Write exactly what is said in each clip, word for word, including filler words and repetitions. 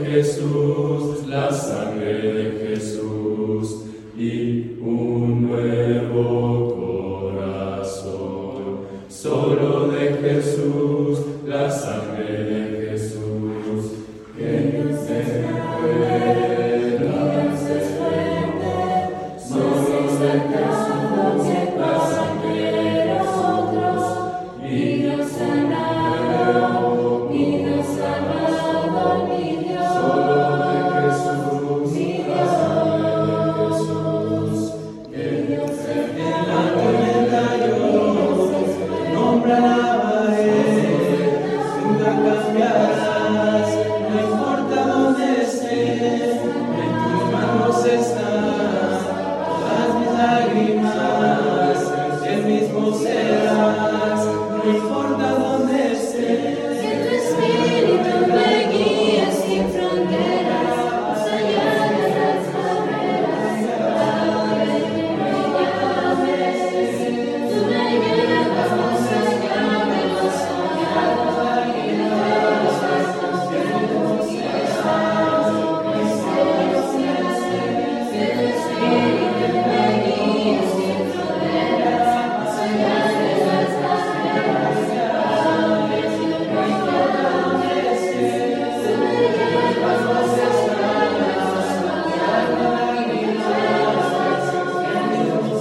de Jesús, la sangre de Jesús y un nuevo corazón. Solo de Jesús, la sangre de Jesús, que se puede darse fuerte. Solo de Jesús, la sangre de nosotros, y nos sanado, y nos sanado, mi Dios. Solo de Jesús, mi Dios, la sangre de Jesús, que Dios se en la tormenta yo nombra la pared, nunca cambiarás, no importa dónde estés, en tus manos están todas mis lágrimas, el mismo serás, no importa dónde estés. Que tu espíritu me guíe sin fronteras, más allá de las barreras, a donde tú me llames. Tú me llevas más allá de lo soñado, y de los actos que tú quieras, presencias. Que tu espíritu me guíe sin fronteras, más allá de las barreras, a donde tú me llames. Tú me llevas más allá de lo soñado, y de los actos que tú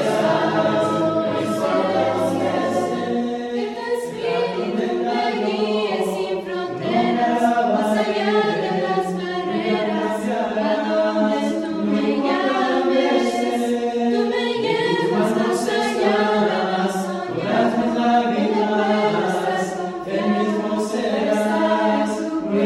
que tu espíritu me guíe sin fronteras, más allá de las barreras, a donde tú me llames. Tú me llevas más allá de lo soñado, y de los actos que tú serás,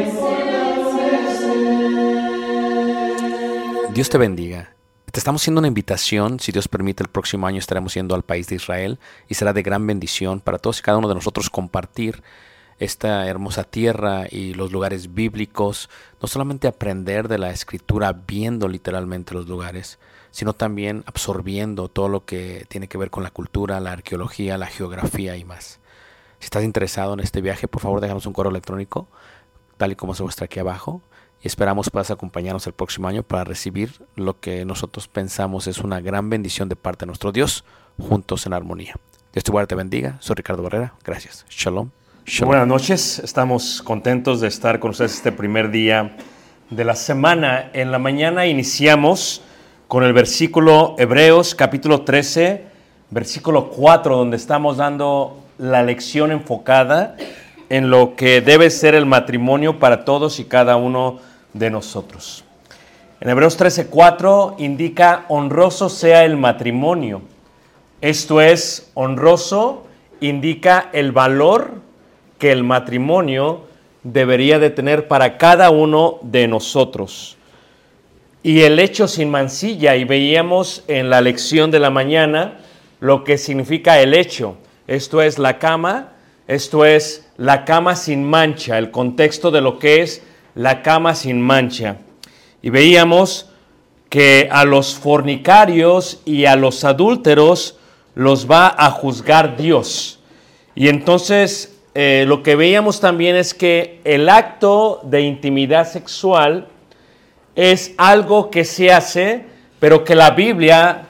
presencias. Dios te bendiga. Te estamos haciendo una invitación. Si Dios permite, el próximo año estaremos yendo al país de Israel y será de gran bendición para todos y cada uno de nosotros compartir esta hermosa tierra y los lugares bíblicos. No solamente aprender de la Escritura viendo literalmente los lugares, sino también absorbiendo todo lo que tiene que ver con la cultura, la arqueología, la geografía y más. Si estás interesado en este viaje, por favor déjanos un correo electrónico, tal y como se muestra aquí abajo. Y esperamos puedas acompañarnos el próximo año para recibir lo que nosotros pensamos es una gran bendición de parte de nuestro Dios, juntos en armonía. Dios te guarde, te bendiga. Soy Ricardo Barrera. Gracias. Shalom. Shalom. Buenas noches. Estamos contentos de estar con ustedes este primer día de la semana. En la mañana iniciamos con el versículo Hebreos capítulo trece, versículo cuatro, donde estamos dando la lección enfocada en lo que debe ser el matrimonio para todos y cada uno de nosotros. En Hebreos trece cuatro indica: honroso sea el matrimonio. Esto es, honroso indica el valor que el matrimonio debería de tener para cada uno de nosotros. Y el hecho sin mancilla, y veíamos en la lección de la mañana lo que significa el hecho. Esto es la cama, esto es la cama sin mancha, el contexto de lo que es la cama sin mancha. Y veíamos que a los fornicarios y a los adúlteros los va a juzgar Dios. Y entonces eh, lo que veíamos también es que el acto de intimidad sexual es algo que se hace, pero que la Biblia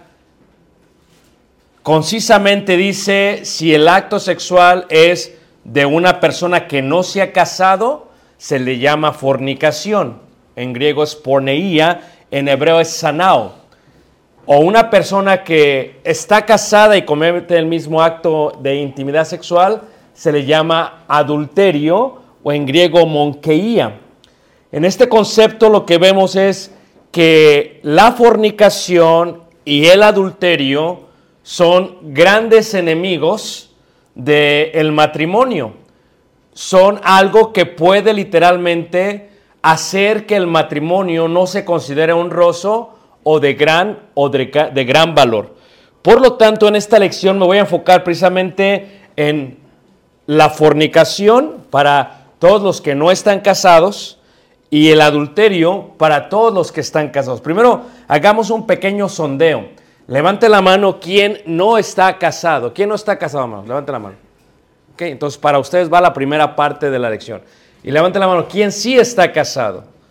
concisamente dice: si el acto sexual es de una persona que no se ha casado, se le llama fornicación. En griego es porneia, en hebreo es sanao. O una persona que está casada y comete el mismo acto de intimidad sexual, se le llama adulterio, o en griego monkeia. En este concepto lo que vemos es que la fornicación y el adulterio son grandes enemigos del matrimonio. Son algo que puede literalmente hacer que el matrimonio no se considere honroso o de gran, o de, de gran valor. Por lo tanto, en esta lección me voy a enfocar precisamente en la fornicación para todos los que no están casados y el adulterio para todos los que están casados. Primero, hagamos un pequeño sondeo. Levante la mano quien no está casado. ¿Quién no está casado, hermano? Levante la mano. Ok, entonces para ustedes va la primera parte de la lección. Y levante la mano, ¿quién sí está casado?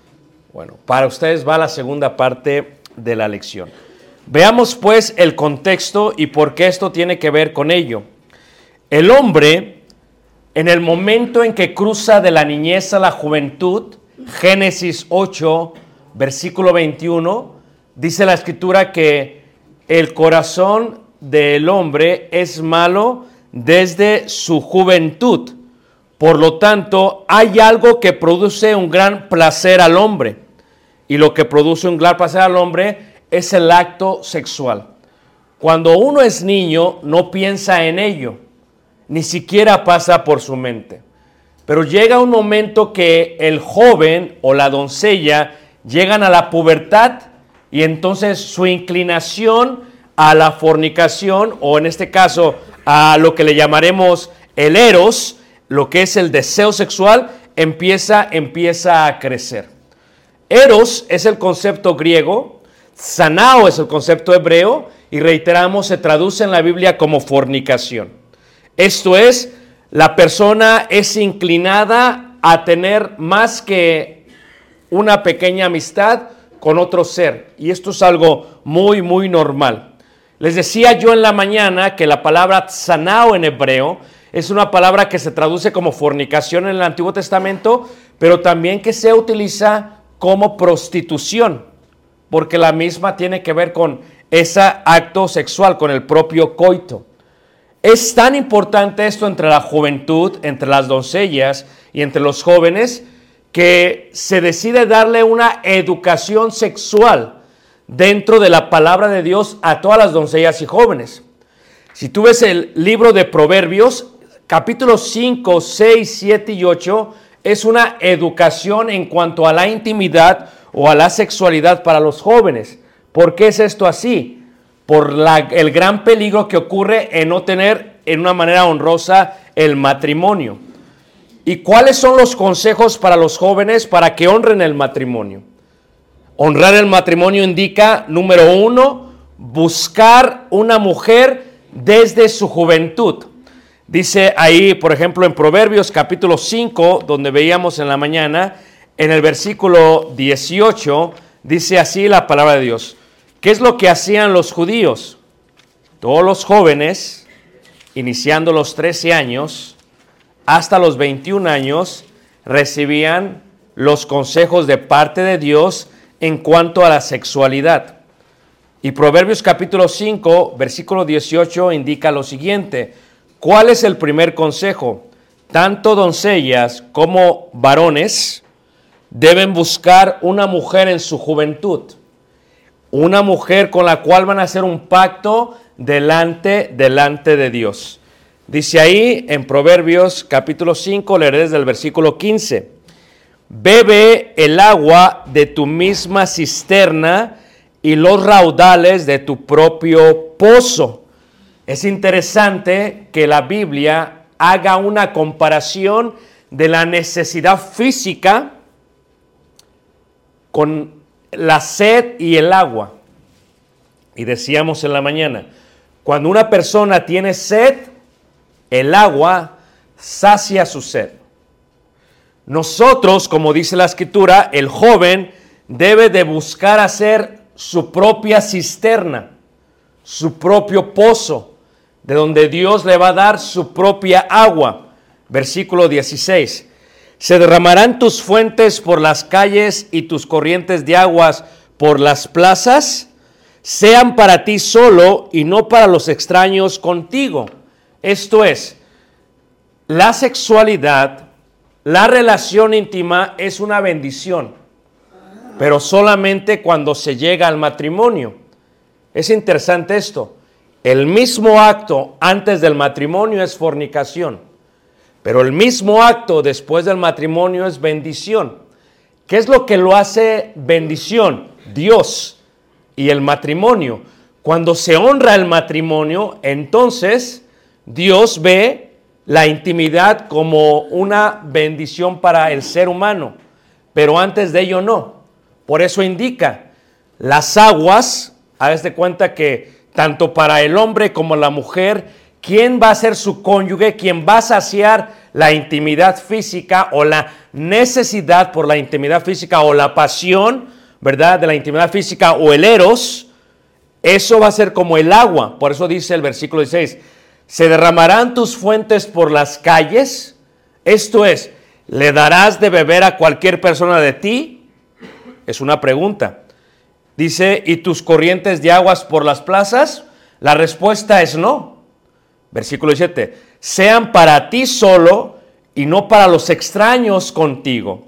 Bueno, para ustedes va la segunda parte de la lección. Veamos pues el contexto y por qué esto tiene que ver con ello. El hombre, en el momento en que cruza de la niñez a la juventud, Génesis ocho, versículo veintiuno, dice la Escritura que el corazón del hombre es malo desde su juventud. Por lo tanto, hay algo que produce un gran placer al hombre. Y lo que produce un gran placer al hombre es el acto sexual. Cuando uno es niño, no piensa en ello, ni siquiera pasa por su mente. Pero llega un momento que el joven o la doncella llegan a la pubertad y entonces su inclinación a la fornicación, o en este caso a lo que le llamaremos el eros, lo que es el deseo sexual, empieza, empieza a crecer. Eros es el concepto griego, zanao es el concepto hebreo, y reiteramos, se traduce en la Biblia como fornicación. Esto es, la persona es inclinada a tener más que una pequeña amistad con otro ser, y esto es algo muy, muy normal. Les decía yo en la mañana que la palabra zanao en hebreo es una palabra que se traduce como fornicación en el Antiguo Testamento, pero también que se utiliza como prostitución, porque la misma tiene que ver con ese acto sexual, con el propio coito. Es tan importante esto entre la juventud, entre las doncellas y entre los jóvenes, que se decide darle una educación sexual dentro de la palabra de Dios a todas las doncellas y jóvenes. Si tú ves el libro de Proverbios, capítulos cinco, seis, siete y ocho, es una educación en cuanto a la intimidad o a la sexualidad para los jóvenes. ¿Por qué es esto así? Por la, el gran peligro que ocurre en no tener en una manera honrosa el matrimonio. ¿Y cuáles son los consejos para los jóvenes para que honren el matrimonio? Honrar el matrimonio indica, número uno, buscar una mujer desde su juventud. Dice ahí, por ejemplo, en Proverbios capítulo cinco, donde veíamos en la mañana, en el versículo dieciocho, dice así la palabra de Dios. ¿Qué es lo que hacían los judíos? Todos los jóvenes, iniciando los trece años, hasta los veintiún años, recibían los consejos de parte de Dios en cuanto a la sexualidad. Y Proverbios capítulo cinco, versículo dieciocho, indica lo siguiente. ¿Cuál es el primer consejo? Tanto doncellas como varones deben buscar una mujer en su juventud. Una mujer con la cual van a hacer un pacto delante, delante de Dios. Dice ahí en Proverbios capítulo cinco, leeré desde el versículo quince. Bebe el agua de tu misma cisterna y los raudales de tu propio pozo. Es interesante que la Biblia haga una comparación de la necesidad física con la sed y el agua. Y decíamos en la mañana, cuando una persona tiene sed, el agua sacia su sed. Nosotros, como dice la Escritura, el joven debe de buscar hacer su propia cisterna, su propio pozo, de donde Dios le va a dar su propia agua. Versículo dieciséis. Se derramarán tus fuentes por las calles y tus corrientes de aguas por las plazas, sean para ti solo y no para los extraños contigo. Esto es, la sexualidad, la relación íntima es una bendición, pero solamente cuando se llega al matrimonio. Es interesante esto. El mismo acto antes del matrimonio es fornicación, pero el mismo acto después del matrimonio es bendición. ¿Qué es lo que lo hace bendición? Dios y el matrimonio. Cuando se honra el matrimonio, entonces Dios ve la intimidad como una bendición para el ser humano, pero antes de ello no. Por eso indica, las aguas, haz de cuenta que tanto para el hombre como la mujer, ¿quién va a ser su cónyuge? ¿Quién va a saciar la intimidad física o la necesidad por la intimidad física o la pasión, ¿verdad? De la intimidad física o el eros, eso va a ser como el agua. Por eso dice el versículo dieciséis, ¿se derramarán tus fuentes por las calles? Esto es, ¿le darás de beber a cualquier persona de ti? Es una pregunta. Dice, ¿y tus corrientes de aguas por las plazas? La respuesta es no. Versículo diecisiete, sean para ti solo y no para los extraños contigo.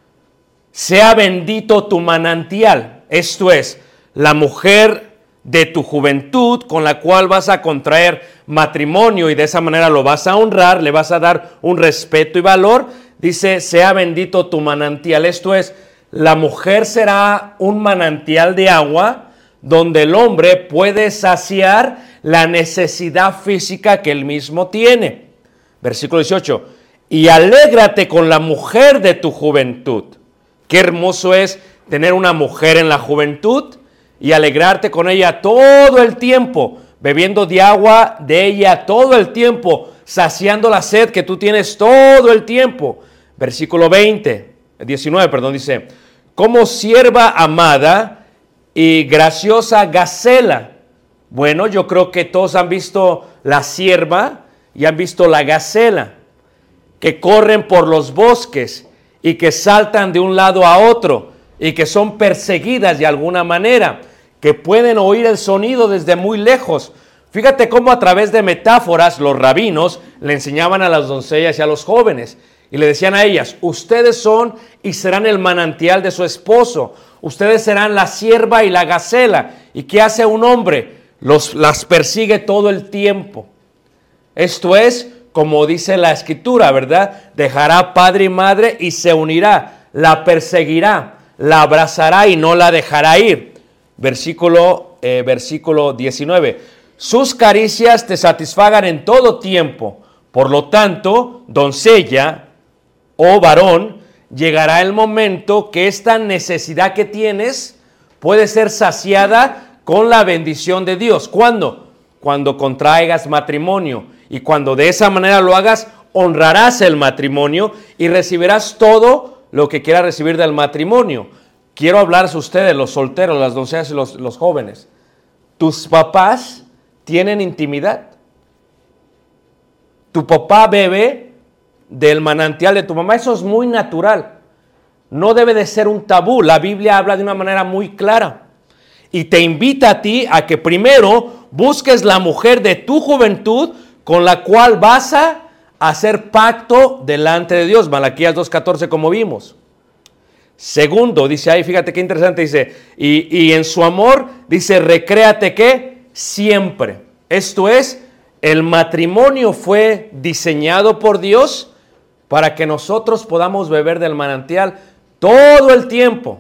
Sea bendito tu manantial, esto es, la mujer de tu juventud con la cual vas a contraer matrimonio y de esa manera lo vas a honrar, le vas a dar un respeto y valor. Dice, sea bendito tu manantial, esto es, la mujer será un manantial de agua donde el hombre puede saciar la necesidad física que él mismo tiene. Versículo dieciocho, y alégrate con la mujer de tu juventud. Qué hermoso es tener una mujer en la juventud y alegrarte con ella todo el tiempo, bebiendo de agua de ella todo el tiempo, saciando la sed que tú tienes todo el tiempo. Versículo veinte, diecinueve, perdón, dice, como sierva amada y graciosa gacela. Bueno, yo creo que todos han visto la sierva y han visto la gacela, que corren por los bosques y que saltan de un lado a otro y que son perseguidas de alguna manera, que pueden oír el sonido desde muy lejos. Fíjate cómo a través de metáforas los rabinos le enseñaban a las doncellas y a los jóvenes y le decían a ellas, ustedes son y serán el manantial de su esposo, ustedes serán la sierva y la gacela. ¿Y qué hace un hombre? Los, las persigue todo el tiempo. Esto es, como dice la escritura, ¿verdad? Dejará padre y madre y se unirá, la perseguirá, la abrazará y no la dejará ir. Versículo, eh, versículo diecinueve. Sus caricias te satisfagan en todo tiempo. Por lo tanto, doncella o varón, llegará el momento que esta necesidad que tienes puede ser saciada con la bendición de Dios. ¿Cuándo? Cuando contraigas matrimonio. Y cuando de esa manera lo hagas, honrarás el matrimonio y recibirás todo lo que quieras recibir del matrimonio. Quiero hablarles a ustedes, los solteros, las doncellas y los, los jóvenes. Tus papás tienen intimidad. Tu papá bebe del manantial de tu mamá. Eso es muy natural. No debe de ser un tabú. La Biblia habla de una manera muy clara. Y te invita a ti a que primero busques la mujer de tu juventud con la cual vas a hacer pacto delante de Dios. Malaquías dos catorce, como vimos. Segundo, dice ahí, fíjate qué interesante, dice, y, y en su amor, dice, recréate ¿qué? Siempre. Esto es, el matrimonio fue diseñado por Dios para que nosotros podamos beber del manantial todo el tiempo.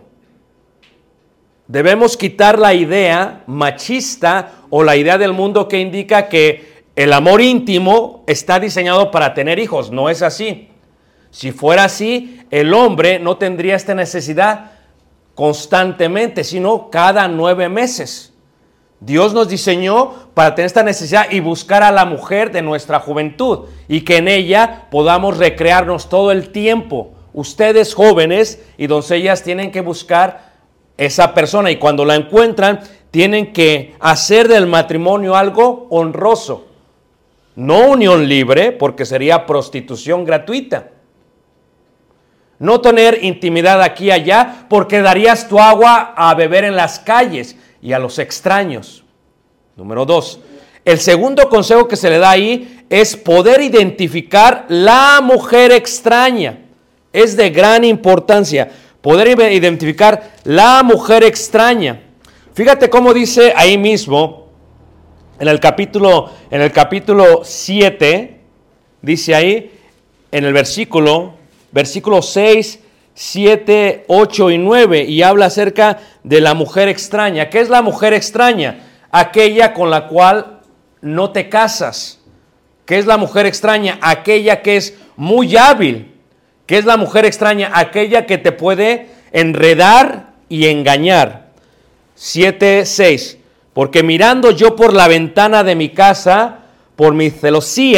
Debemos quitar la idea machista o la idea del mundo que indica que el amor íntimo está diseñado para tener hijos. No es así. Si fuera así, el hombre no tendría esta necesidad constantemente, sino cada nueve meses. Dios nos diseñó para tener esta necesidad y buscar a la mujer de nuestra juventud y que en ella podamos recrearnos todo el tiempo. Ustedes jóvenes y doncellas tienen que buscar esa persona y cuando la encuentran tienen que hacer del matrimonio algo honroso. No unión libre, porque sería prostitución gratuita. No tener intimidad aquí y allá, porque darías tu agua a beber en las calles y a los extraños. Número dos. El segundo consejo que se le da ahí es poder identificar la mujer extraña. Es de gran importancia poder identificar la mujer extraña. Fíjate cómo dice ahí mismo, en el capítulo, en el capítulo siete, dice ahí, en el versículo, versículo seis, siete, ocho y nueve, y habla acerca de la mujer extraña. ¿Qué es la mujer extraña? Aquella con la cual no te casas. ¿Qué es la mujer extraña? Aquella que es muy hábil. ¿Qué es la mujer extraña? Aquella que te puede enredar y engañar. siete, seis. Porque mirando yo por la ventana de mi casa, por mi celosía,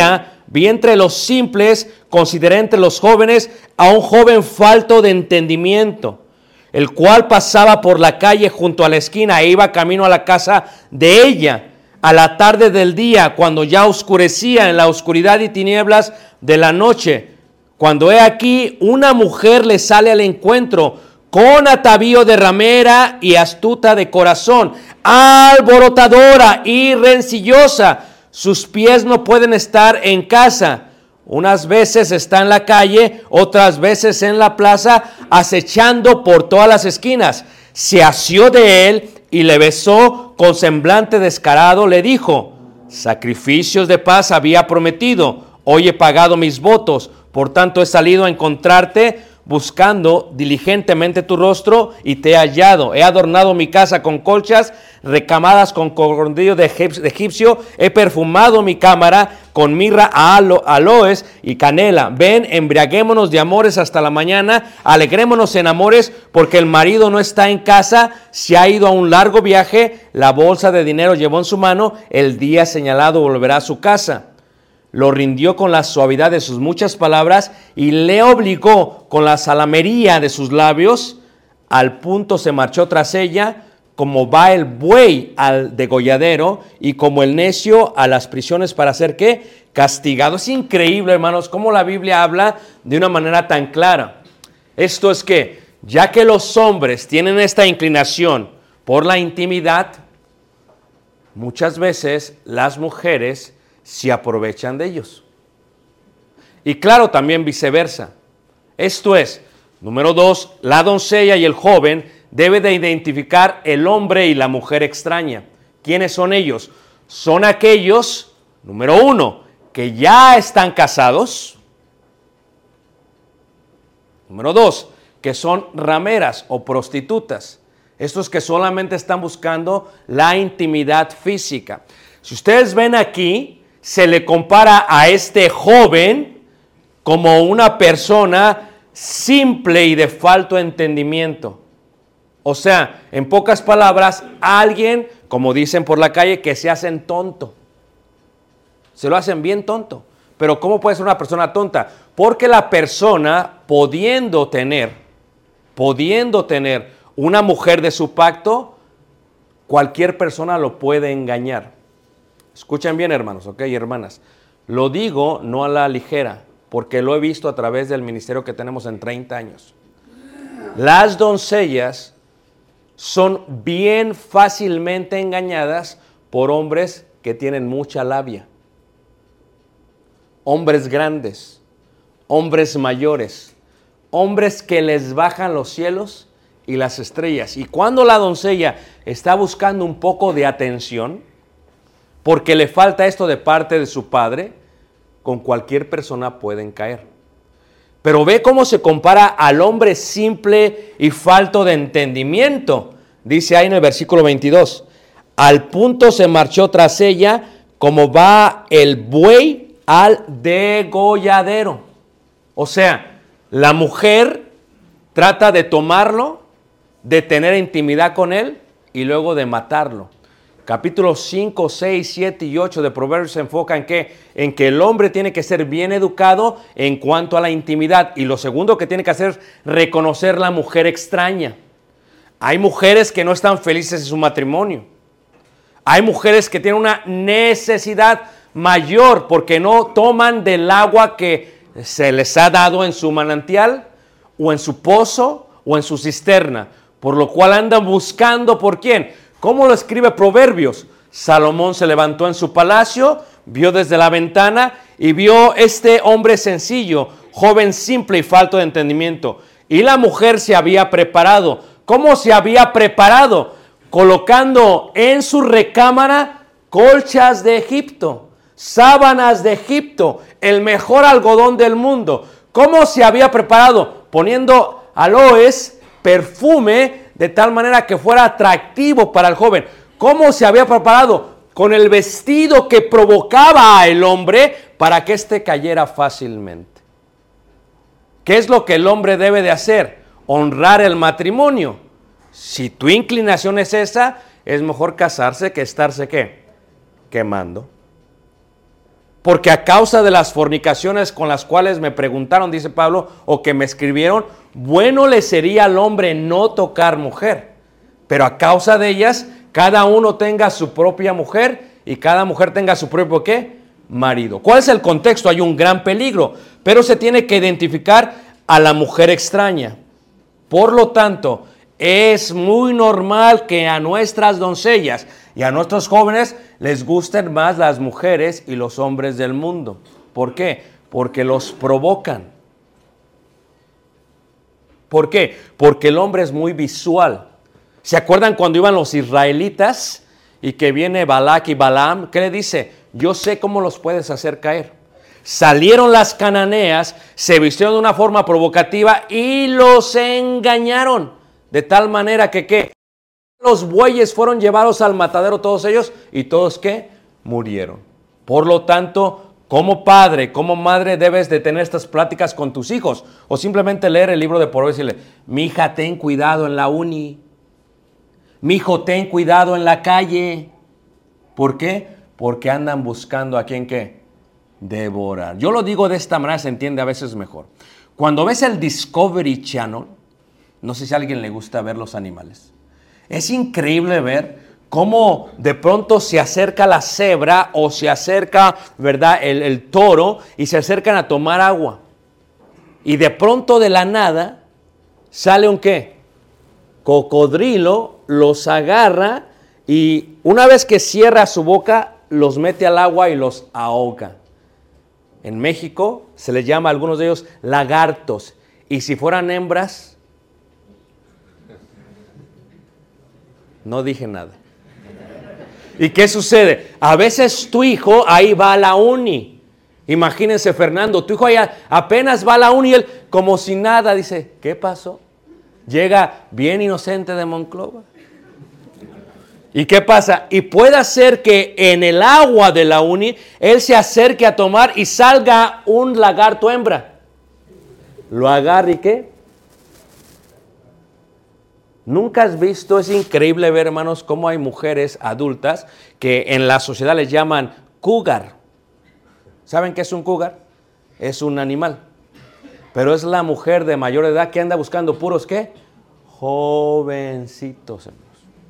vi entre los simples, consideré entre los jóvenes a un joven falto de entendimiento, el cual pasaba por la calle junto a la esquina e iba camino a la casa de ella a la tarde del día, cuando ya oscurecía en la oscuridad y tinieblas de la noche. Cuando he aquí una mujer le sale al encuentro con atavío de ramera y astuta de corazón, alborotadora y rencillosa. Sus pies no pueden estar en casa. Unas veces está en la calle, otras veces en la plaza, acechando por todas las esquinas. Se asió de él y le besó con semblante descarado. Le dijo: sacrificios de paz había prometido, hoy he pagado mis votos. Por tanto he salido a encontrarte, buscando diligentemente tu rostro, y te he hallado. He adornado mi casa con colchas recamadas con cordillo de egipcio. He perfumado mi cámara con mirra, alo, aloes y canela. Ven, embriaguémonos de amores hasta la mañana. Alegrémonos en amores, porque el marido no está en casa, se ha ido a un largo viaje. La bolsa de dinero llevó en su mano. El día señalado volverá a su casa. Lo rindió con la suavidad de sus muchas palabras y le obligó con la salamería de sus labios. Al punto se marchó tras ella, como va el buey al degolladero y como el necio a las prisiones para ser ¿qué? Castigado. Es increíble, hermanos, cómo la Biblia habla de una manera tan clara. Esto es que, ya que los hombres tienen esta inclinación por la intimidad, muchas veces las mujeres se aprovechan de ellos. Y claro, también viceversa. Esto es, número dos, la doncella y el joven debe de identificar el hombre y la mujer extraña. ¿Quiénes son ellos? Son aquellos, número uno, que ya están casados. Número dos, que son rameras o prostitutas. Estos que solamente están buscando la intimidad física. Si ustedes ven aquí, se le compara a este joven como una persona simple y de falto entendimiento. O sea, en pocas palabras, alguien, como dicen por la calle, que se hacen tonto. Se lo hacen bien tonto. Pero ¿cómo puede ser una persona tonta? Porque la persona, pudiendo tener, pudiendo tener una mujer de su pacto, cualquier persona lo puede engañar. Escuchen bien, hermanos, ok, hermanas. Lo digo no a la ligera, porque lo he visto a través del ministerio que tenemos en treinta años. Las doncellas son bien fácilmente engañadas por hombres que tienen mucha labia. Hombres grandes, hombres mayores, hombres que les bajan los cielos y las estrellas. Y cuando la doncella está buscando un poco de atención, porque le falta esto de parte de su padre, con cualquier persona pueden caer. Pero ve cómo se compara al hombre simple y falto de entendimiento. Dice ahí en el versículo veintidós, al punto se marchó tras ella, como va el buey al degolladero. O sea, la mujer trata de tomarlo, de tener intimidad con él y luego de matarlo. Capítulos cinco, seis, siete y ocho de Proverbios se enfoca en que, en que el hombre tiene que ser bien educado en cuanto a la intimidad. Y lo segundo que tiene que hacer es reconocer la mujer extraña. Hay mujeres que no están felices en su matrimonio. Hay mujeres que tienen una necesidad mayor porque no toman del agua que se les ha dado en su manantial o en su pozo o en su cisterna. Por lo cual andan buscando ¿por quién? ¿Cómo lo escribe Proverbios? Salomón se levantó en su palacio, vio desde la ventana y vio este hombre sencillo, joven simple y falto de entendimiento. Y la mujer se había preparado. ¿Cómo se había preparado? Colocando en su recámara colchas de Egipto, sábanas de Egipto, el mejor algodón del mundo. ¿Cómo se había preparado? Poniendo aloes, perfume, de tal manera que fuera atractivo para el joven. ¿Cómo se había preparado? Con el vestido que provocaba al hombre para que éste cayera fácilmente. ¿Qué es lo que el hombre debe de hacer? Honrar el matrimonio. Si tu inclinación es esa, es mejor casarse que estarse ¿qué? Quemando. Porque a causa de las fornicaciones con las cuales me preguntaron, dice Pablo, o que me escribieron, bueno le sería al hombre no tocar mujer. Pero a causa de ellas, cada uno tenga su propia mujer y cada mujer tenga su propio, ¿qué? Marido. ¿Cuál es el contexto? Hay un gran peligro, pero se tiene que identificar a la mujer extraña. Por lo tanto, es muy normal que a nuestras doncellas y a nuestros jóvenes les gusten más las mujeres y los hombres del mundo. ¿Por qué? Porque los provocan. ¿Por qué? Porque el hombre es muy visual. ¿Se acuerdan cuando iban los israelitas y que viene Balac y Balaam? ¿Qué le dice? Yo sé cómo los puedes hacer caer. Salieron las cananeas, se vistieron de una forma provocativa y los engañaron. De tal manera que, ¿qué? Los bueyes fueron llevados al matadero todos ellos y todos, ¿qué? Murieron. Por lo tanto, como padre, como madre debes de tener estas pláticas con tus hijos o simplemente leer el libro de Proverbios y decirle, mi hija, ten cuidado en la uni. Mi hijo, ten cuidado en la calle. ¿Por qué? Porque andan buscando a quien, ¿qué? Devorar. Yo lo digo de esta manera, se entiende a veces mejor. Cuando ves el Discovery Channel, no sé si a alguien le gusta ver los animales. Es increíble ver cómo de pronto se acerca la cebra o se acerca, ¿verdad?, el, el toro y se acercan a tomar agua. Y de pronto de la nada sale un ¿qué? Cocodrilo, los agarra y una vez que cierra su boca, los mete al agua y los ahoga. En México se les llama a algunos de ellos lagartos. Y si fueran hembras, no dije nada. ¿Y qué sucede? A veces tu hijo ahí va a la uni. Imagínense, Fernando, tu hijo allá apenas va a la uni y él como si nada dice, ¿qué pasó? Llega bien inocente de Monclova. ¿Y qué pasa? Y puede ser que en el agua de la uni él se acerque a tomar y salga un lagarto hembra. Lo agarre y ¿qué? Nunca has visto, es increíble ver, hermanos, cómo hay mujeres adultas que en la sociedad les llaman cougar. ¿Saben qué es un cougar? Es un animal. Pero es la mujer de mayor edad que anda buscando puros, ¿qué? Jovencitos, hermanos.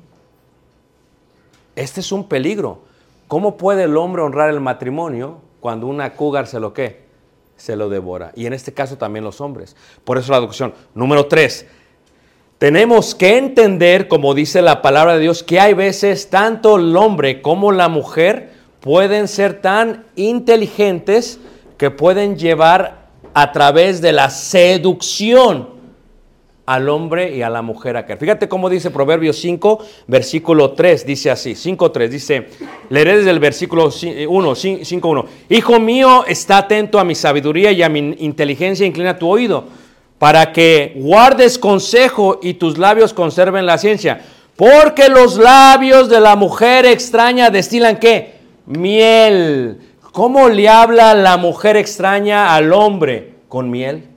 Este es un peligro. ¿Cómo puede el hombre honrar el matrimonio cuando una cougar se lo ¿qué? Se lo devora? Y en este caso también los hombres. Por eso la adopción. Número tres. Tenemos que entender, como dice la palabra de Dios, que hay veces tanto el hombre como la mujer pueden ser tan inteligentes que pueden llevar a través de la seducción al hombre y a la mujer a caer. Fíjate cómo dice Proverbios cinco, versículo tres, dice así, cinco tres, dice, leeré desde el versículo uno, cinco uno. Hijo mío, está atento a mi sabiduría y a mi inteligencia, inclina tu oído, para que guardes consejo y tus labios conserven la ciencia. Porque los labios de la mujer extraña destilan ¿qué? Miel. ¿Cómo le habla la mujer extraña al hombre? ¿Con miel?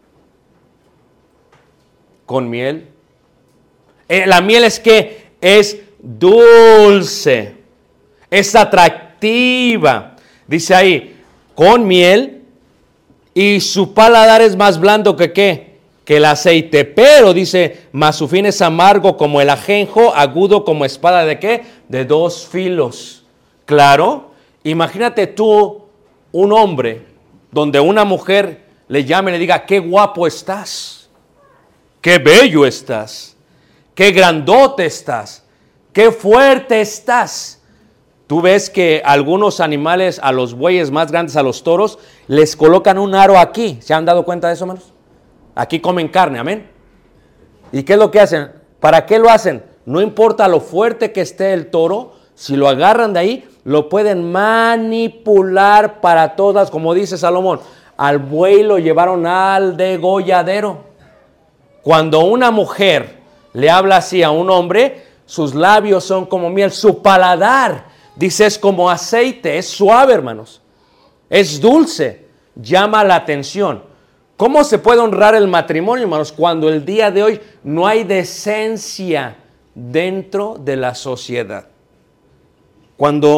¿Con miel? Eh, la miel es que es dulce, es atractiva. Dice ahí, con miel. Y su paladar es más blando que ¿qué? Que el aceite. Pero dice, mas su fin es amargo como el ajenjo, agudo como espada de ¿qué? De dos filos. Claro, imagínate tú un hombre donde una mujer le llame y le diga, qué guapo estás, qué bello estás, qué grandote estás, qué fuerte estás. Tú ves que algunos animales, a los bueyes más grandes, a los toros, les colocan un aro aquí. ¿Se han dado cuenta de eso, hermanos? Aquí comen carne, amén. ¿Y qué es lo que hacen? ¿Para qué lo hacen? No importa lo fuerte que esté el toro, si lo agarran de ahí, lo pueden manipular para todas, como dice Salomón. Al buey lo llevaron al degolladero. Cuando una mujer le habla así a un hombre, sus labios son como miel, su paladar, dice, es como aceite, es suave, hermanos. Es dulce, llama la atención. ¿Cómo se puede honrar el matrimonio, hermanos, cuando el día de hoy no hay decencia dentro de la sociedad? Cuando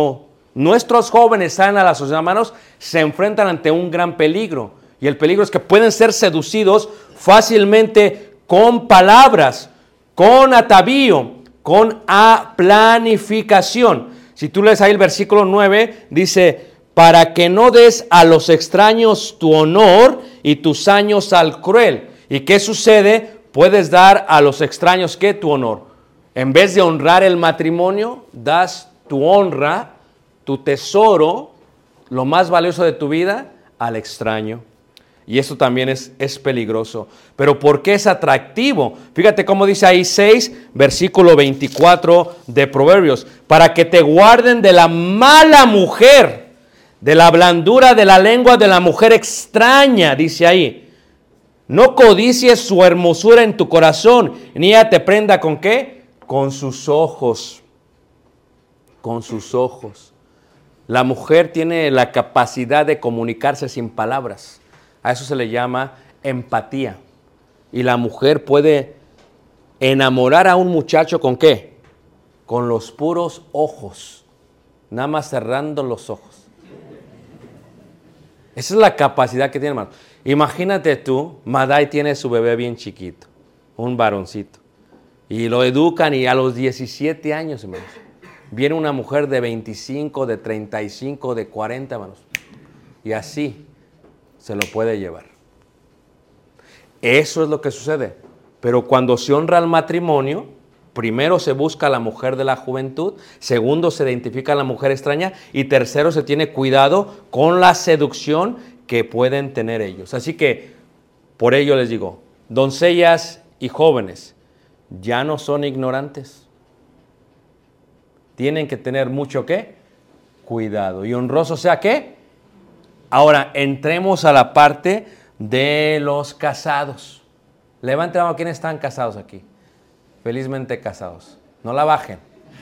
nuestros jóvenes salen a la sociedad, hermanos, se enfrentan ante un gran peligro. Y el peligro es que pueden ser seducidos fácilmente con palabras, con atavío, con planificación. Si tú lees ahí el versículo nueve, dice, para que no des a los extraños tu honor y tus años al cruel. ¿Y qué sucede? Puedes dar a los extraños, ¿qué? Tu honor. En vez de honrar el matrimonio, das tu honra, tu tesoro, lo más valioso de tu vida, al extraño. Y eso también es, es peligroso. Pero ¿por qué es atractivo? Fíjate cómo dice ahí seis, versículo veinticuatro de Proverbios. Para que te guarden de la mala mujer, de la blandura de la lengua de la mujer extraña, dice ahí. No codicies su hermosura en tu corazón, ni ella te prenda ¿con qué? Con sus ojos. Con sus ojos. La mujer tiene la capacidad de comunicarse sin palabras. A eso se le llama empatía. Y la mujer puede enamorar a un muchacho ¿con qué? Con los puros ojos. Nada más cerrando los ojos. Esa es la capacidad que tiene, hermano. Imagínate tú, Madai tiene su bebé bien chiquito, un varoncito. Y lo educan y a los diecisiete años, hermanos, viene una mujer de veinticinco, de treinta y cinco, de cuarenta, hermanos. Y así se lo puede llevar. Eso es lo que sucede. Pero cuando se honra el matrimonio, primero se busca a la mujer de la juventud, segundo se identifica a la mujer extraña y tercero se tiene cuidado con la seducción que pueden tener ellos. Así que, por ello les digo, doncellas y jóvenes, ya no son ignorantes. Tienen que tener mucho, ¿qué? Cuidado. Y honroso sea, ¿qué? Ahora, entremos a la parte de los casados. Levanten la mano, ¿quiénes están casados aquí? Felizmente casados. No la bajen.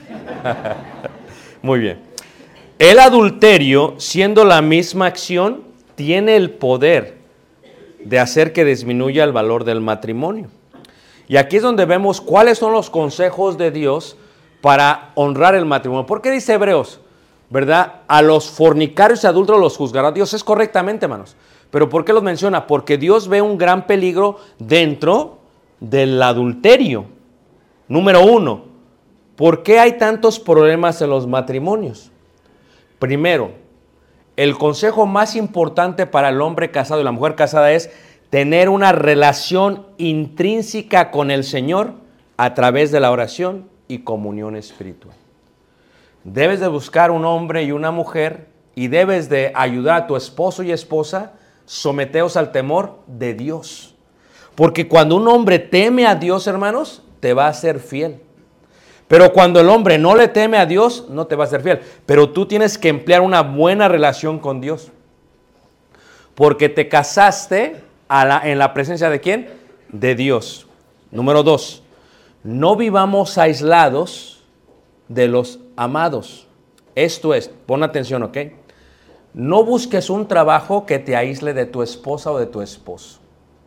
Muy bien. El adulterio, siendo la misma acción, tiene el poder de hacer que disminuya el valor del matrimonio. Y aquí es donde vemos cuáles son los consejos de Dios para honrar el matrimonio. ¿Por qué dice Hebreos? ¿Verdad? A los fornicarios y adúlteros los juzgará Dios. Es correctamente, hermanos. ¿Pero por qué los menciona? Porque Dios ve un gran peligro dentro del adulterio. Número uno, ¿por qué hay tantos problemas en los matrimonios? Primero, el consejo más importante para el hombre casado y la mujer casada es tener una relación intrínseca con el Señor a través de la oración y comunión espiritual. Debes de buscar un hombre y una mujer y debes de ayudar a tu esposo y esposa, someteos al temor de Dios. Porque cuando un hombre teme a Dios, hermanos, te va a ser fiel. Pero cuando el hombre no le teme a Dios, no te va a ser fiel. Pero tú tienes que emplear una buena relación con Dios. Porque te casaste a la, en la presencia de ¿quién? De Dios. Número dos, no vivamos aislados de los amados. Esto es, pon atención, ¿ok? No busques un trabajo que te aísle de tu esposa o de tu esposo.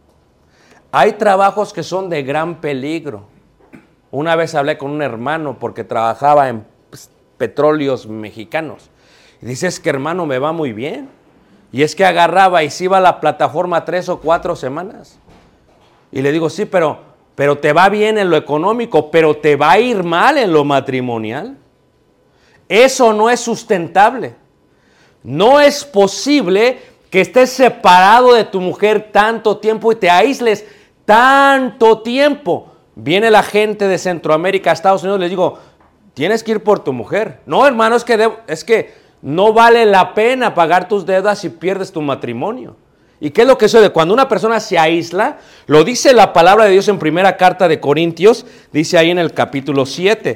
Hay trabajos que son de gran peligro. Una vez hablé con un hermano porque trabajaba en pues, petróleos mexicanos. Y dice, es que hermano, me va muy bien. Y es que agarraba y se iba a la plataforma tres o cuatro semanas. Y le digo, sí, pero, pero te va bien en lo económico, pero te va a ir mal en lo matrimonial. Eso no es sustentable. No es posible que estés separado de tu mujer tanto tiempo y te aísles tanto tiempo. Viene la gente de Centroamérica a Estados Unidos, les digo, tienes que ir por tu mujer. No, hermano, es que, debo, es que no vale la pena pagar tus deudas si pierdes tu matrimonio. ¿Y qué es lo que sucede? Cuando una persona se aísla, lo dice la palabra de Dios en primera carta de Corintios, dice ahí en el capítulo siete.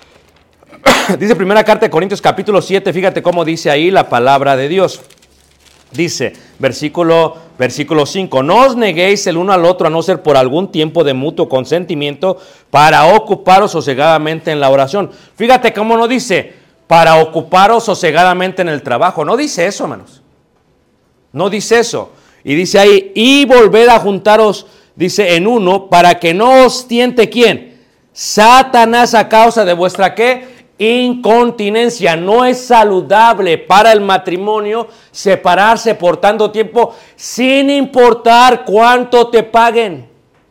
Dice primera carta de Corintios capítulo siete, fíjate cómo dice ahí la palabra de Dios. Dice, versículo, versículo cinco, no os neguéis el uno al otro a no ser por algún tiempo de mutuo consentimiento para ocuparos sosegadamente en la oración. Fíjate cómo no dice, para ocuparos sosegadamente en el trabajo. No dice eso, hermanos. No dice eso. Y dice ahí, y volved a juntaros, dice, en uno, para que no os tiente, ¿quién? Satanás a causa de vuestra, ¿qué? incontinencia. No es saludable para el matrimonio separarse por tanto tiempo sin importar cuánto te paguen.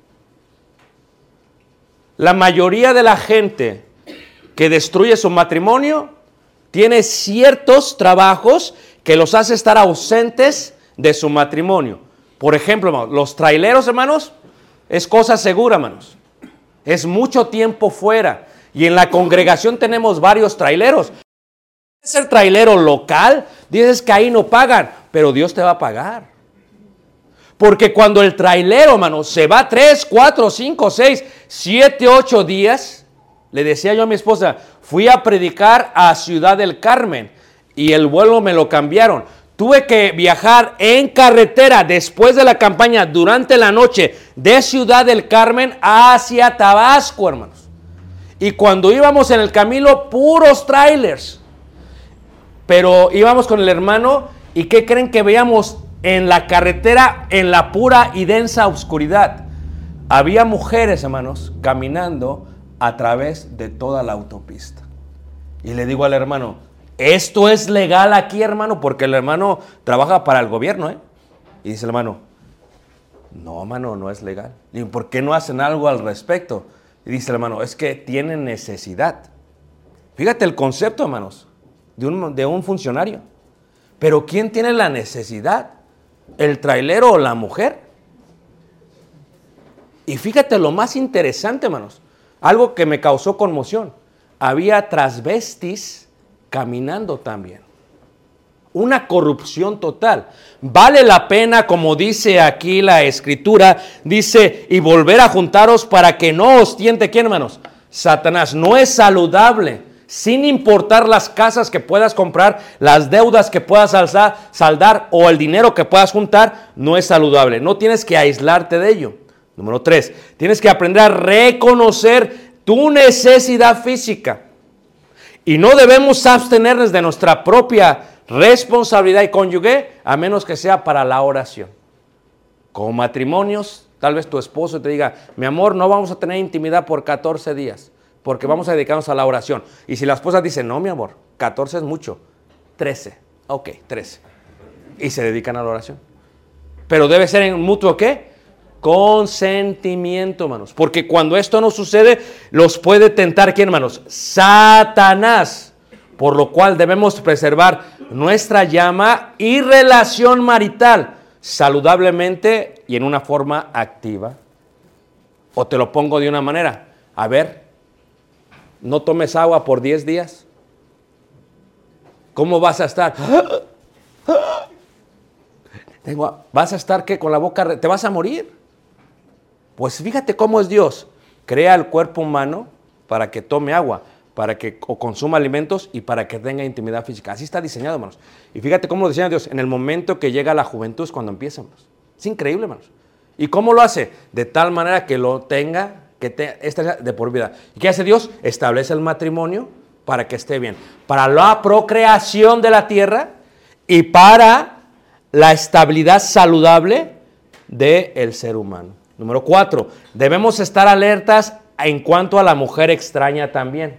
La mayoría de la gente que destruye su matrimonio tiene ciertos trabajos que los hace estar ausentes de su matrimonio. Por ejemplo, hermanos, los traileros, hermanos, es cosa segura, hermanos. Es mucho tiempo fuera. Y en la congregación tenemos varios traileros. Es el trailero local, dices que ahí no pagan, pero Dios te va a pagar. Porque cuando el trailero, hermanos, se va tres, cuatro, cinco, seis, siete, ocho días, le decía yo a mi esposa, fui a predicar a Ciudad del Carmen y el vuelo me lo cambiaron. Tuve que viajar en carretera después de la campaña durante la noche de Ciudad del Carmen hacia Tabasco, hermanos. Y cuando íbamos en el camino, puros trailers. Pero íbamos con el hermano y ¿qué creen que veíamos en la carretera en la pura y densa oscuridad? Había mujeres, hermanos, caminando a través de toda la autopista. Y le digo al hermano, ¿esto es legal aquí, hermano? Porque el hermano trabaja para el gobierno, ¿eh? Y dice el hermano, no, hermano, no es legal. Y digo, ¿por qué no hacen algo al respecto? Y dice el hermano, es que tienen necesidad. Fíjate el concepto, hermanos, de un, de un funcionario. Pero ¿quién tiene la necesidad? ¿El trailero o la mujer? Y fíjate lo más interesante, hermanos, algo que me causó conmoción. Había transvestis caminando también. Una corrupción total. Vale la pena, como dice aquí la escritura, dice, y volver a juntaros para que no os tiente, ¿quién, hermanos? Satanás. No es saludable, sin importar las casas que puedas comprar, las deudas que puedas alzar, saldar o el dinero que puedas juntar, no es saludable. No tienes que aislarte de ello. Número tres, tienes que aprender a reconocer tu necesidad física. Y no debemos abstenernos de nuestra propia responsabilidad y cónyuge, a menos que sea para la oración. Como matrimonios, tal vez tu esposo te diga, mi amor, no vamos a tener intimidad por catorce días, porque vamos a dedicarnos a la oración. Y si la esposa dice, no, mi amor, catorce es mucho, trece, ok, trece. Y se dedican a la oración. Pero debe ser en mutuo, ¿qué? Consentimiento, hermanos. Porque cuando esto no sucede, los puede tentar, ¿quién, hermanos? Satanás. Por lo cual debemos preservar nuestra llama y relación marital saludablemente y en una forma activa. O te lo pongo de una manera. A ver, no tomes agua por diez días. ¿Cómo vas a estar? Tengo, ¿vas a estar qué? Con la boca, ¿te vas a morir? Pues fíjate cómo es Dios. Crea el cuerpo humano para que tome agua, para que o consuma alimentos y para que tenga intimidad física. Así está diseñado, hermanos. Y fíjate cómo lo diseña Dios. En el momento que llega la juventud es cuando empieza, hermanos. Es increíble, hermanos. ¿Y cómo lo hace? De tal manera que lo tenga, que te, esta de por vida. ¿Y qué hace Dios? Establece el matrimonio para que esté bien. Para la procreación de la tierra y para la estabilidad saludable del ser humano. Número cuatro, debemos estar alertas en cuanto a la mujer extraña también.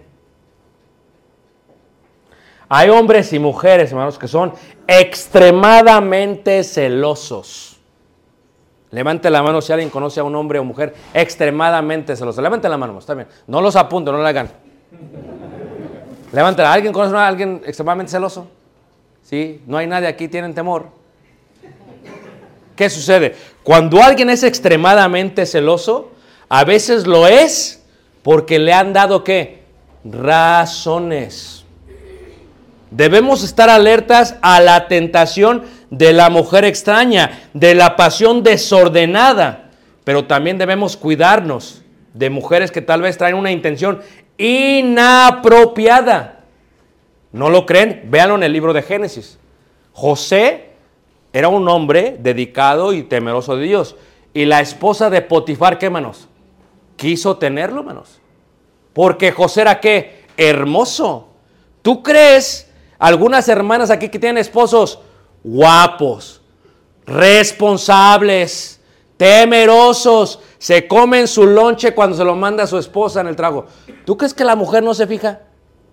Hay hombres y mujeres, hermanos, que son extremadamente celosos. Levante la mano si alguien conoce a un hombre o mujer extremadamente celoso. Levante la mano, está bien. No los apunten, no le hagan. Levántela. ¿Alguien conoce a alguien extremadamente celoso? Sí, no hay nadie aquí, tienen temor. ¿Qué sucede? Cuando alguien es extremadamente celoso, a veces lo es porque le han dado, ¿qué? Razones. Debemos estar alertas a la tentación de la mujer extraña, de la pasión desordenada, pero también debemos cuidarnos de mujeres que tal vez traen una intención inapropiada. ¿No lo creen? Véanlo en el libro de Génesis. José era un hombre dedicado y temeroso de Dios. Y la esposa de Potifar, ¿qué, hermanos? Quiso tenerlo, hermanos. Porque José era, ¿qué? Hermoso. ¿Tú crees? Algunas hermanas aquí que tienen esposos guapos, responsables, temerosos, se comen su lonche cuando se lo manda a su esposa en el trago. ¿Tú crees que la mujer no se fija?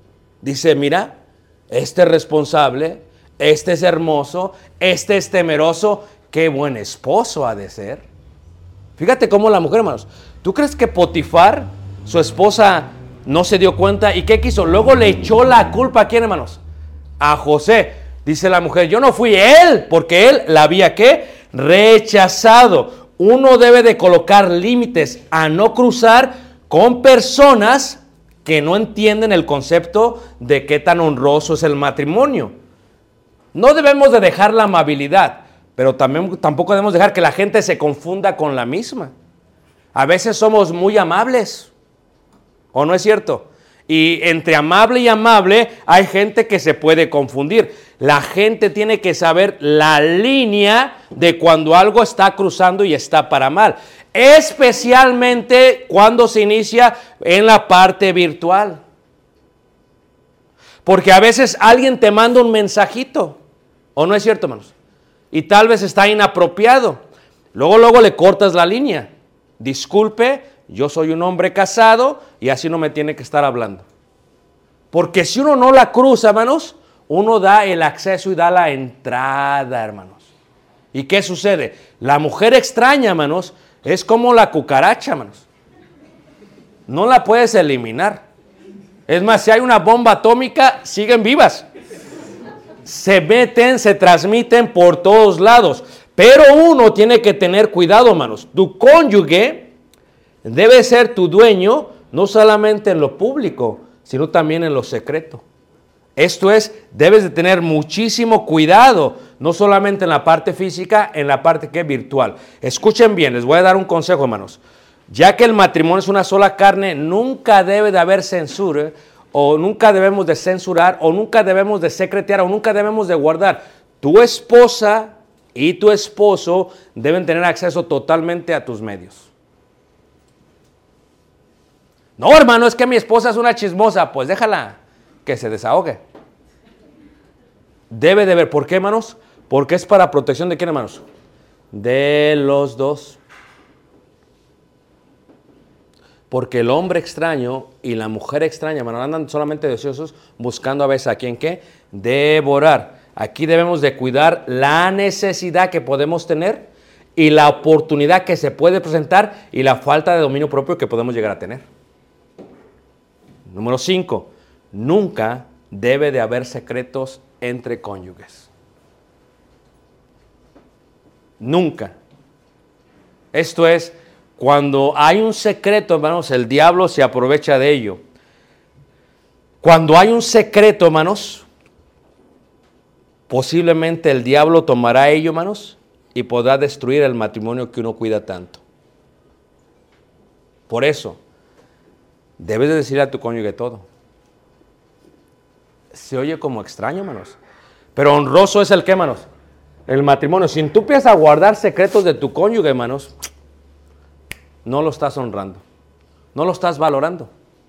Dice, mira, este es responsable, este es hermoso, este es temeroso, qué buen esposo ha de ser. Fíjate cómo la mujer, hermanos, ¿tú crees que Potifar, su esposa, no se dio cuenta? ¿Y qué quiso? Luego le echó la culpa a quién, hermanos, a José. Dice la mujer, yo no fui él, porque él la había ¿qué? Rechazado. Uno debe de colocar límites a no cruzar con personas que no entienden el concepto de qué tan honroso es el matrimonio. No debemos de dejar la amabilidad, pero también, tampoco debemos dejar que la gente se confunda con la misma. A veces somos muy amables, ¿o no es cierto? Y entre amable y amable hay gente que se puede confundir. La gente tiene que saber la línea de cuando algo está cruzando y está para mal. Especialmente cuando se inicia en la parte virtual. Porque a veces alguien te manda un mensajito, ¿o no es cierto, hermanos? Y tal vez está inapropiado. Luego, luego le cortas la línea. Disculpe, yo soy un hombre casado y así no me tiene que estar hablando. Porque si uno no la cruza, hermanos, uno da el acceso y da la entrada, hermanos. ¿Y qué sucede? La mujer extraña, hermanos, es como la cucaracha, hermanos. No la puedes eliminar. Es más, si hay una bomba atómica, siguen vivas. Se meten, se transmiten por todos lados. Pero uno tiene que tener cuidado, hermanos. Tu cónyuge debe ser tu dueño, no solamente en lo público, sino también en lo secreto. Esto es, debes de tener muchísimo cuidado, no solamente en la parte física, en la parte que es virtual. Escuchen bien, les voy a dar un consejo, hermanos. Ya que el matrimonio es una sola carne, nunca debe de haber censura, o nunca debemos de censurar, o nunca debemos de secretear, o nunca debemos de guardar. Tu esposa y tu esposo deben tener acceso totalmente a tus medios. No, hermano, es que mi esposa es una chismosa. Pues déjala que se desahogue. Debe de ver. ¿Por qué, hermanos? Porque es para protección de quién, hermanos. De los dos. Porque el hombre extraño y la mujer extraña, hermano, andan solamente deseosos buscando a veces a quién qué. Devorar. Aquí debemos de cuidar la necesidad que podemos tener y la oportunidad que se puede presentar y la falta de dominio propio que podemos llegar a tener. Número cinco, nunca debe de haber secretos entre cónyuges. Nunca. Esto es, cuando hay un secreto, hermanos, el diablo se aprovecha de ello. Cuando hay un secreto, hermanos, posiblemente el diablo tomará ello, hermanos, y podrá destruir el matrimonio que uno cuida tanto. Por eso, debes de decirle a tu cónyuge todo. Se oye como extraño, hermanos. Pero honroso es el que, hermanos, el matrimonio. Si tú empiezas a guardar secretos de tu cónyuge, hermanos, no lo estás honrando. No lo estás valorando.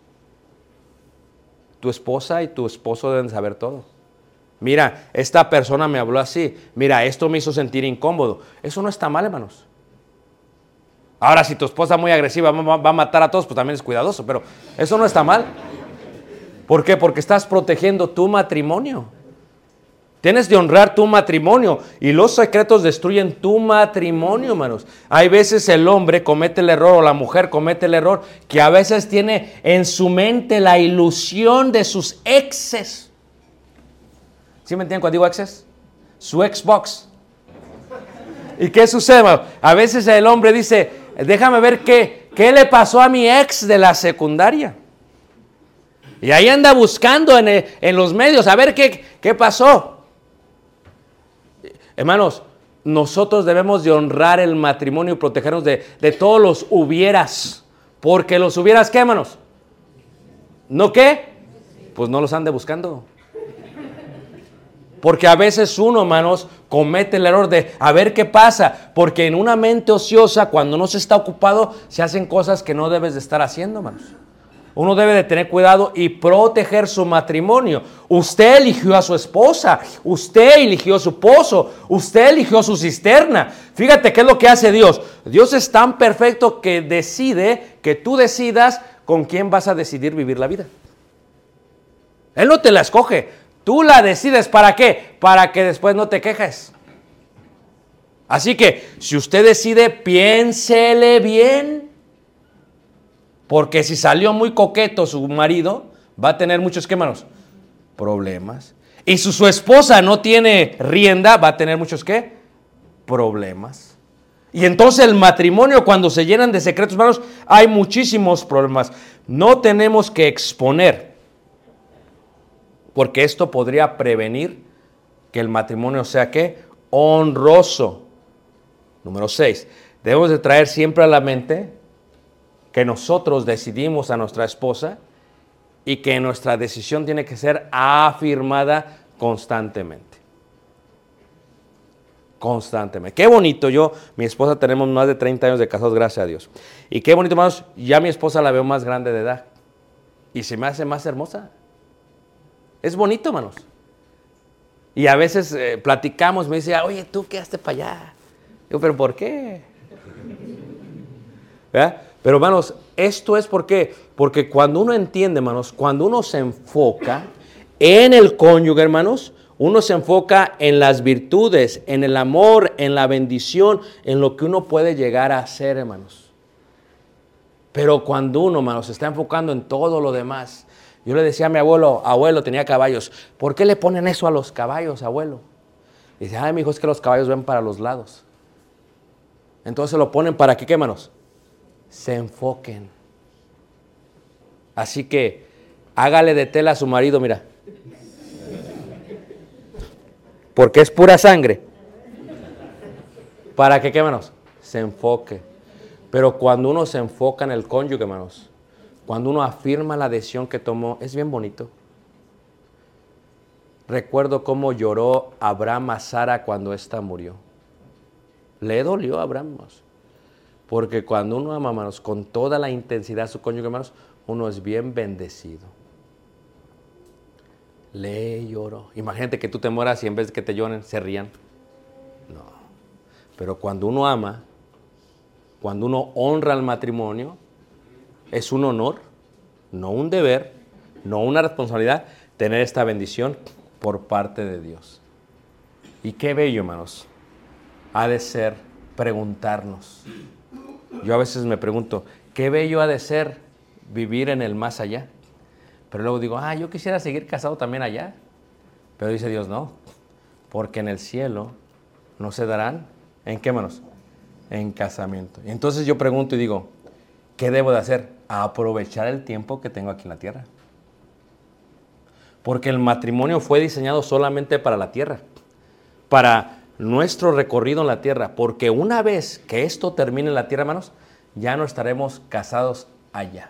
Tu esposa y tu esposo deben saber todo. Mira, esta persona me habló así. Mira, esto me hizo sentir incómodo. Eso no está mal, hermanos. Ahora, si tu esposa es muy agresiva va a matar a todos, pues también es cuidadoso, pero eso no está mal. ¿Por qué? Porque estás protegiendo tu matrimonio. Tienes de honrar tu matrimonio y los secretos destruyen tu matrimonio, hermanos. Hay veces el hombre comete el error o la mujer comete el error que a veces tiene en su mente la ilusión de sus exes. ¿Sí me entienden cuando digo exes? Su Xbox. ¿Y qué sucede, hermano? A veces el hombre dice, déjame ver qué, qué le pasó a mi ex de la secundaria. Y ahí anda buscando en, el, en los medios a ver qué, qué pasó. Hermanos, nosotros debemos de honrar el matrimonio y protegernos de, de todos los hubieras. Porque los hubieras, ¿qué, hermanos? ¿No qué? Pues no los ande buscando. Porque a veces uno, hermanos, comete el error de a ver qué pasa. Porque en una mente ociosa, cuando no se está ocupado, se hacen cosas que no debes de estar haciendo, hermanos. Uno debe de tener cuidado y proteger su matrimonio. Usted eligió a su esposa, usted eligió a su pozo, usted eligió su cisterna. Fíjate qué es lo que hace Dios. Dios es tan perfecto que decide que tú decidas con quién vas a decidir vivir la vida. Él no te la escoge. Tú la decides. ¿Para qué? Para que después no te quejes. Así que, si usted decide, piénsele bien. Porque si salió muy coqueto su marido, va a tener muchos, ¿qué, hermanos? Problemas. Y si su esposa no tiene rienda, va a tener muchos, ¿qué? Problemas. Y entonces el matrimonio, cuando se llenan de secretos, hermanos, hay muchísimos problemas. No tenemos que exponer, porque esto podría prevenir que el matrimonio sea, ¿qué? Honroso. Número seis, debemos de traer siempre a la mente que nosotros decidimos a nuestra esposa y que nuestra decisión tiene que ser afirmada constantemente. Constantemente. Qué bonito, yo, mi esposa, tenemos más de treinta años de casados, gracias a Dios. Y qué bonito, hermanos, ya mi esposa la veo más grande de edad y se me hace más hermosa. Es bonito, hermanos. Y a veces eh, platicamos, me dice, oye, tú quedaste para allá. Digo, ¿pero por qué? ¿Verdad? Pero, hermanos, esto es por qué. Porque cuando uno entiende, hermanos, cuando uno se enfoca en el cónyuge, hermanos, uno se enfoca en las virtudes, en el amor, en la bendición, en lo que uno puede llegar a hacer, hermanos. Pero cuando uno, hermanos, se está enfocando en todo lo demás. Yo le decía a mi abuelo, abuelo, tenía caballos. ¿Por qué le ponen eso a los caballos, abuelo? Y dice, ay, mi hijo, es que los caballos ven para los lados. Entonces lo ponen para que, ¿qué, hermanos? Se enfoquen. Así que hágale de tela a su marido, mira. Porque es pura sangre. Para que, ¿qué, hermanos? Se enfoque. Pero cuando uno se enfoca en el cónyuge, hermanos, cuando uno afirma la decisión que tomó, es bien bonito. Recuerdo cómo lloró Abraham a Sara cuando ésta murió. Le dolió a Abraham, hermanos. Porque cuando uno ama, hermanos, con toda la intensidad a su cónyuge, hermanos, uno es bien bendecido. Le lloró. Imagínate que tú te mueras y en vez de que te lloren, se rían. No. Pero cuando uno ama, cuando uno honra el matrimonio, es un honor, no un deber, no una responsabilidad, tener esta bendición por parte de Dios. Y qué bello, hermanos, ha de ser preguntarnos. Yo a veces me pregunto, qué bello ha de ser vivir en el más allá. Pero luego digo, ah, yo quisiera seguir casado también allá. Pero dice Dios, no, porque en el cielo no se darán, ¿en qué, hermanos? En casamiento. Y entonces yo pregunto y digo, ¿qué debo de hacer? Aprovechar el tiempo que tengo aquí en la tierra. Porque el matrimonio fue diseñado solamente para la tierra, para nuestro recorrido en la tierra, porque una vez que esto termine en la tierra, hermanos, ya no estaremos casados allá.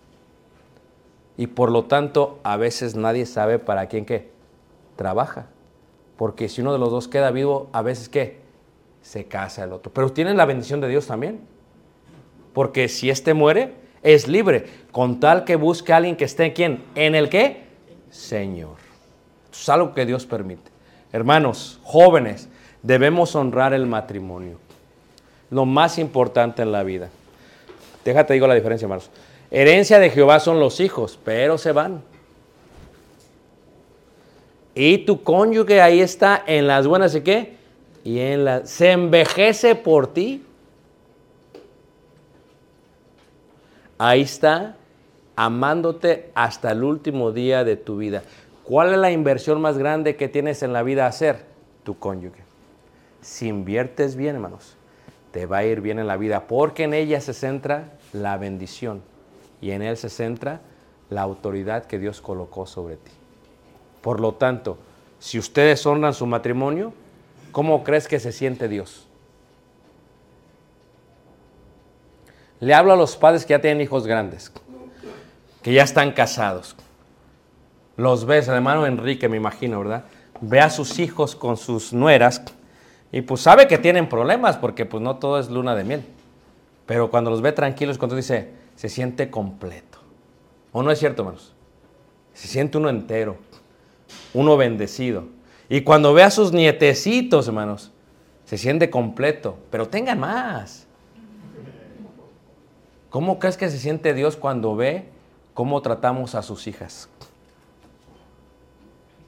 Y por lo tanto, a veces nadie sabe para quién qué trabaja. Porque si uno de los dos queda vivo, a veces qué se casa el otro. Pero tienen la bendición de Dios también. Porque si éste muere, es libre, con tal que busque a alguien que esté, ¿quién? ¿En el qué? Señor. Esto es algo que Dios permite. Hermanos, jóvenes, debemos honrar el matrimonio. Lo más importante en la vida. Déjate digo la diferencia, hermanos. Herencia de Jehová son los hijos, pero se van. Y tu cónyuge ahí está en las buenas y qué? Y en las... Se envejece por ti. Ahí está, amándote hasta el último día de tu vida. ¿Cuál es la inversión más grande que tienes en la vida a hacer? Tu cónyuge. Si inviertes bien, hermanos, te va a ir bien en la vida, porque en ella se centra la bendición y en él se centra la autoridad que Dios colocó sobre ti. Por lo tanto, si ustedes honran su matrimonio, ¿cómo crees que se siente Dios? Le hablo a los padres que ya tienen hijos grandes, que ya están casados. Los ves, el hermano Enrique, me imagino, ¿verdad? Ve a sus hijos con sus nueras y pues sabe que tienen problemas porque pues no todo es luna de miel. Pero cuando los ve tranquilos, cuando dice, se siente completo. ¿O no es cierto, hermanos? Se siente uno entero, uno bendecido. Y cuando ve a sus nietecitos, hermanos, se siente completo. Pero tengan más. ¿Cómo crees que se siente Dios cuando ve cómo tratamos a sus hijas?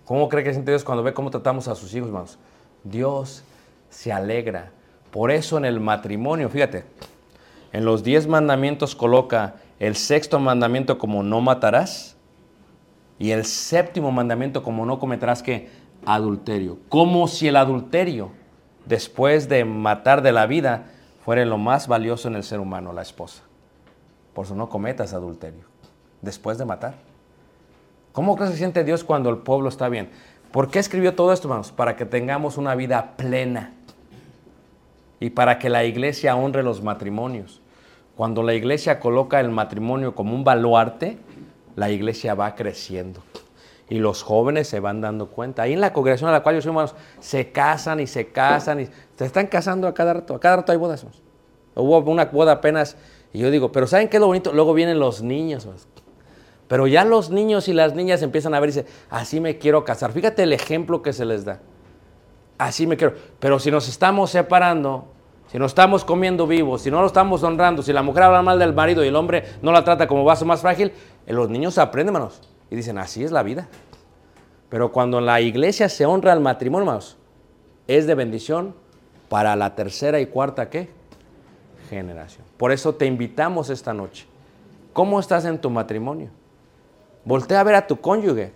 ¿Cómo cree que siente Dios cuando ve cómo tratamos a sus hijos, hermanos? Dios se alegra. Por eso en el matrimonio, fíjate, en los diez mandamientos coloca el sexto mandamiento como no matarás y el séptimo mandamiento como no cometerás, ¿qué? Adulterio. Como si el adulterio, después de matar de la vida, fuera lo más valioso en el ser humano, la esposa. Por eso no cometas adulterio, después de matar. ¿Cómo crees que siente Dios cuando el pueblo está bien? ¿Por qué escribió todo esto, hermanos? Para que tengamos una vida plena y para que la iglesia honre los matrimonios. Cuando la iglesia coloca el matrimonio como un baluarte, la iglesia va creciendo. Y los jóvenes se van dando cuenta. Ahí en la congregación a la cual yo soy, hermanos, se casan y se casan y se están casando a cada rato. A cada rato hay bodas, hermanos. Hubo una boda apenas y yo digo, pero ¿saben qué es lo bonito? Luego vienen los niños, hermanos. Pero ya los niños y las niñas empiezan a ver y dicen, así me quiero casar. Fíjate el ejemplo que se les da. Así me quiero. Pero si nos estamos separando, si nos estamos comiendo vivos, si no lo estamos honrando, si la mujer habla mal del marido y el hombre no la trata como vaso más frágil, los niños aprenden, hermanos. Y dicen, así es la vida. Pero cuando en la iglesia se honra el matrimonio, hermanos, es de bendición para la tercera y cuarta, ¿qué? Generación. Por eso te invitamos esta noche. ¿Cómo estás en tu matrimonio? Voltea a ver a tu cónyuge.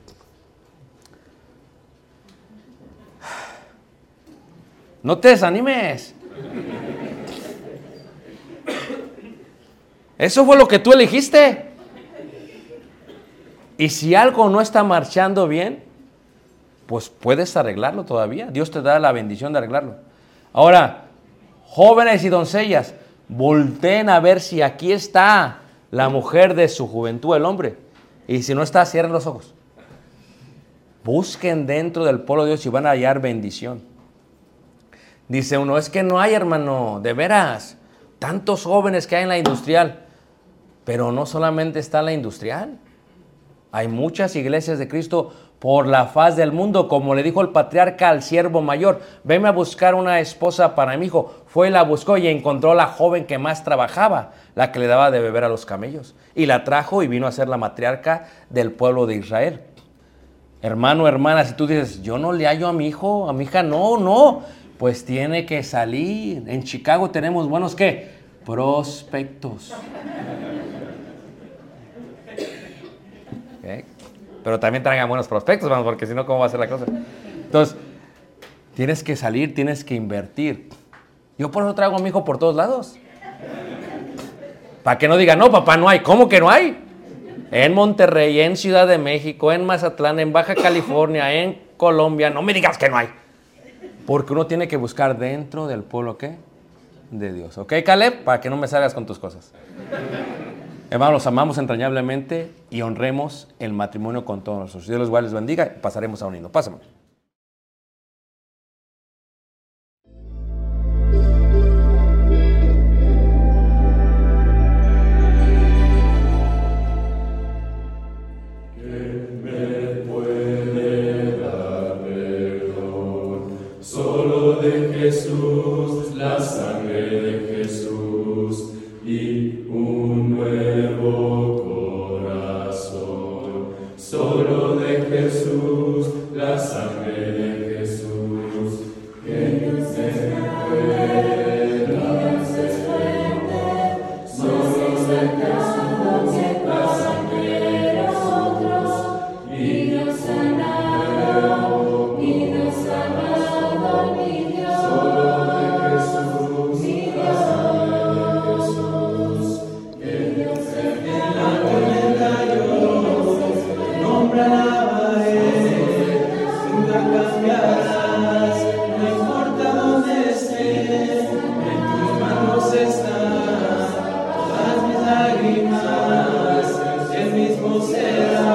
No te desanimes. Eso fue lo que tú elegiste. Y si algo no está marchando bien, pues puedes arreglarlo todavía. Dios te da la bendición de arreglarlo. Ahora, jóvenes y doncellas, volteen a ver si aquí está la mujer de su juventud, el hombre. Y si no está, cierren los ojos. Busquen dentro del pueblo de Dios y van a hallar bendición. Dice uno, es que no hay, hermano, de veras, tantos jóvenes que hay en la industrial. Pero no solamente está la industrial. Hay muchas iglesias de Cristo por la faz del mundo, como le dijo el patriarca al siervo mayor, veme a buscar una esposa para mi hijo. Fue y la buscó y encontró la joven que más trabajaba, la que le daba de beber a los camellos. Y la trajo y vino a ser la matriarca del pueblo de Israel. Hermano, hermana, si tú dices, yo no le hallo a mi hijo, a mi hija, no, no, pues tiene que salir. En Chicago tenemos buenos, ¿qué? Prospectos. ¿Okay? Pero también traigan buenos prospectos, vamos, porque si no, ¿cómo va a ser la cosa? Entonces, tienes que salir, tienes que invertir. Yo por eso traigo a mi hijo por todos lados. Para que no diga, no, papá, no hay. ¿Cómo que no hay? En Monterrey, en Ciudad de México, en Mazatlán, en Baja California, en Colombia. No me digas que no hay. Porque uno tiene que buscar dentro del pueblo, ¿qué? De Dios. ¿Ok, Caleb? Para que no me salgas con tus cosas. Hermanos, los amamos entrañablemente y honremos el matrimonio con todos nosotros. Dios los les bendiga y pasaremos a un himno. Pásame. Jesús, la sangre de Jesús y un nuevo corazón. Solo de Jesús, la sangre de Jesús, que no se puede después. Solo de Jesús, la sangre de nosotros y nos sanado, y nos sanado, mi Dios. Solo de Jesús, mi Dios, Jesús, que Dios en la tormenta yo nombre alabaré, nunca cambiarás, no importa dónde esté, en tus manos están todas mis lágrimas, el mismo será.